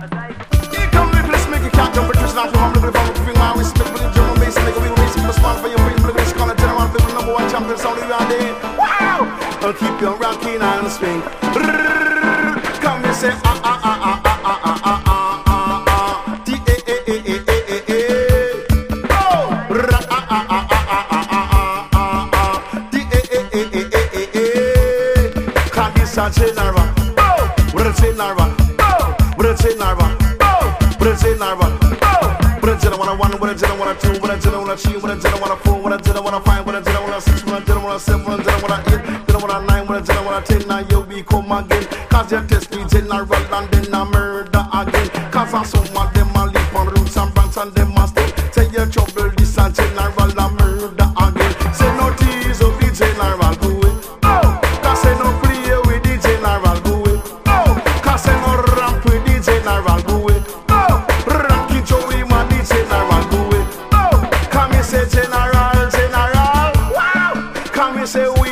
Here come Nicholas, make you can't jump a twist, not from humble, but from moving my respect, but the German bass, make a real race, but a smile for your brain, but it's gonna tell them the number one champion sound of your day. Wow! I'll keep you rocking and swing. Come and say, ah, ah, ah, ah, ah, ah, ah, ah, ah, ah, D-A-A-A-A-A-A-A. Oh! Ra, ah, ah, ah, ah, ah, ah, ah, ah, ah, D-A-A-A-A-A-A-A. Can't be such a narrow. Oh! What a chain narrow. Oh! What a chain narrow. Oh! What a chain narrow. Oh! What a chain narrow. What a chain narrow. What a chain narrow. What a chain narrow. What a chain narrow. What a chain narrow. What a four. What a chain narrow. What a five. What a chain narrow. What a six. What a chain narrow. What a seven. What a chain narrow. What a eight. What a nine. What a chain narrow. What a 10. Now you become again. Cause you test me general and then I murder again. Cause I some of them a live on roots and branch and them a stay. Say you trouble this and general and murder again. Say no tease of the general go away. Oh, cause say no play with the general go away. Oh, cause say no ramp with the general go away. Oh, Ranky Joey man the general go away. Oh, come and say general, general. Wow, come and say